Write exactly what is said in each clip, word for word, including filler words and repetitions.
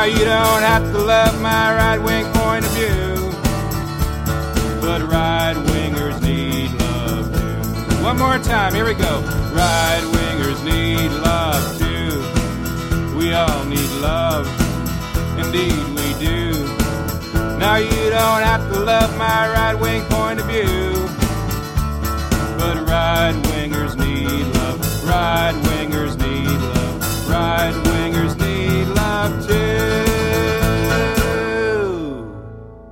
Now you don't have to love my right-wing point of view, but right-wingers need love too. One more time, here we go. Right-wingers need love too. We all need love, indeed we do. Now you don't have to love my right-wing point of view, but right-wingers need love. Right-wingers need love. Right-wingers need love too.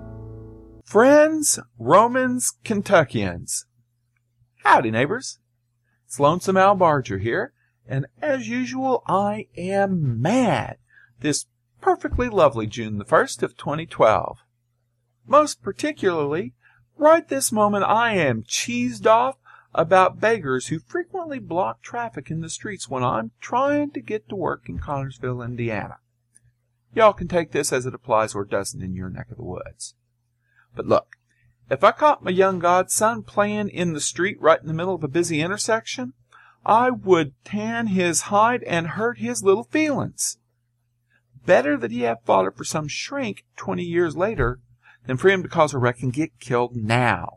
Friends, Romans, Kentuckians. Howdy, neighbors. It's Lonesome Al Barger here, and as usual, I am mad this perfectly lovely June the first of twenty twelve. Most particularly, right this moment I am cheesed off about beggars who frequently block traffic in the streets when I'm trying to get to work in Connersville, Indiana. Y'all can take this as it applies or doesn't in your neck of the woods. But look, if I caught my young godson playing in the street right in the middle of a busy intersection, I would tan his hide and hurt his little feelings. Better that he have fodder for some shrink twenty years later than for him to cause a wreck and get killed now.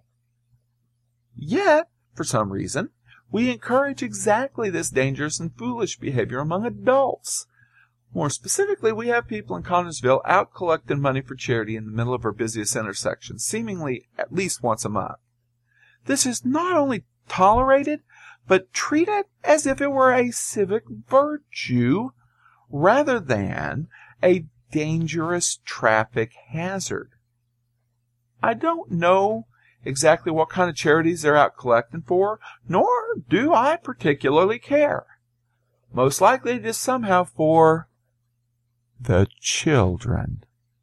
Yet, for some reason, we encourage exactly this dangerous and foolish behavior among adults. More specifically, we have people in Connersville out collecting money for charity in the middle of our busiest intersection, seemingly at least once a month. This is not only tolerated, but treated as if it were a civic virtue rather than a dangerous traffic hazard. I don't know exactly what kind of charities they're out collecting for, nor do I particularly care. Most likely it is somehow for the children.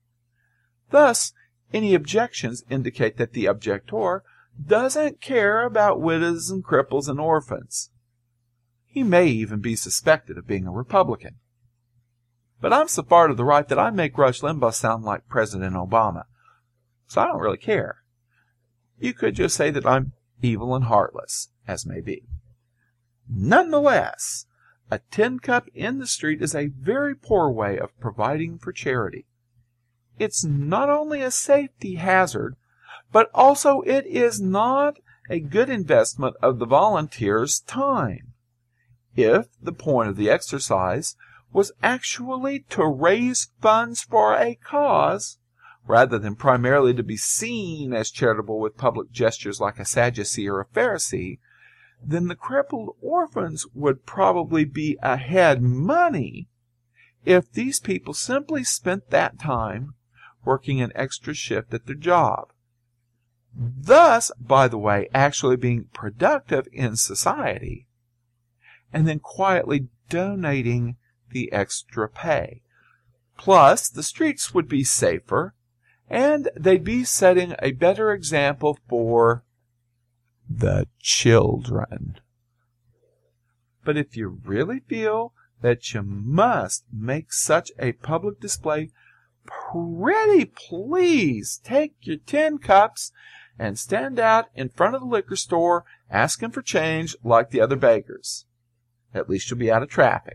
Thus, any objections indicate that the objector doesn't care about widows and cripples and orphans. He may even be suspected of being a Republican. But I'm so far to the right that I make Rush Limbaugh sound like President Obama, so I don't really care. You could just say that I'm evil and heartless, as may be. Nonetheless, a tin cup in the street is a very poor way of providing for charity. It's not only a safety hazard, but also it is not a good investment of the volunteer's time. If the point of the exercise was actually to raise funds for a cause, rather than primarily to be seen as charitable with public gestures like a Sadducee or a Pharisee, then the crippled orphans would probably be ahead money if these people simply spent that time working an extra shift at their job. Thus, by the way, actually being productive in society, and then quietly donating the extra pay. Plus, the streets would be safer, and they'd be setting a better example for the children. But if you really feel that you must make such a public display, pretty please take your tin cups and stand out in front of the liquor store asking for change like the other beggars. At least you'll be out of traffic.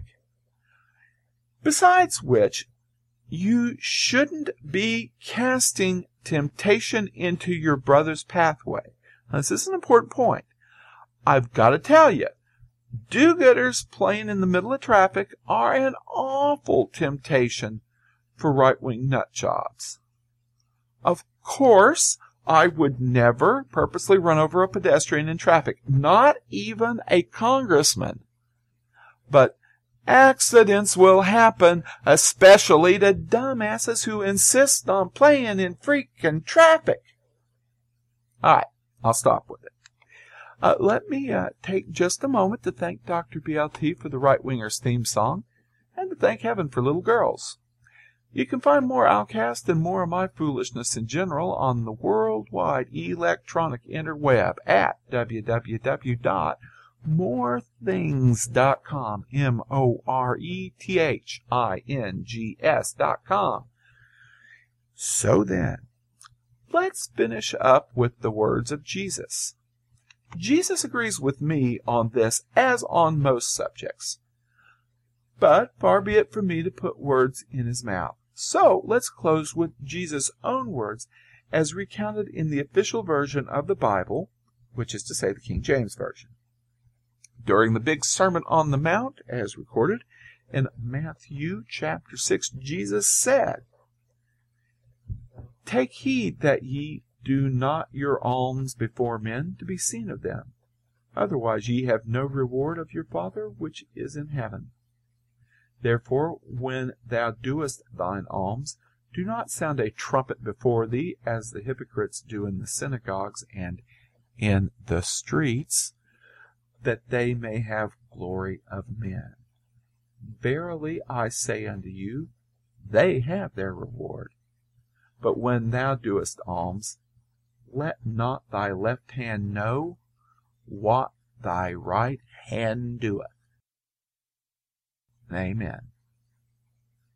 Besides which, you shouldn't be casting temptation into your brother's pathway. Now, this is an important point. I've got to tell you, do-gooders playing in the middle of traffic are an awful temptation for right-wing nutjobs. Of course, I would never purposely run over a pedestrian in traffic, not even a congressman. But accidents will happen, especially to dumbasses who insist on playing in freaking traffic. All right, I'll stop with it. Uh, let me uh, take just a moment to thank Doctor B L T for the Right Wingers theme song, and to thank heaven for little girls. You can find more Outcast and more of my foolishness in general on the worldwide electronic interweb at w w w dot more things dot com, M O R E T H I N G S dot com. So then, let's finish up with the words of Jesus. Jesus agrees with me on this as on most subjects. But far be it from me to put words in his mouth. So let's close with Jesus' own words as recounted in the official version of the Bible, which is to say the King James Version. During the big Sermon on the Mount, as recorded in Matthew chapter six, Jesus said, "Take heed that ye do not your alms before men to be seen of them. Otherwise ye have no reward of your Father which is in heaven. Therefore, when thou doest thine alms, do not sound a trumpet before thee, as the hypocrites do in the synagogues and in the streets, that they may have glory of men. Verily I say unto you, they have their reward. But when thou doest alms, let not thy left hand know what thy right hand doeth." Amen.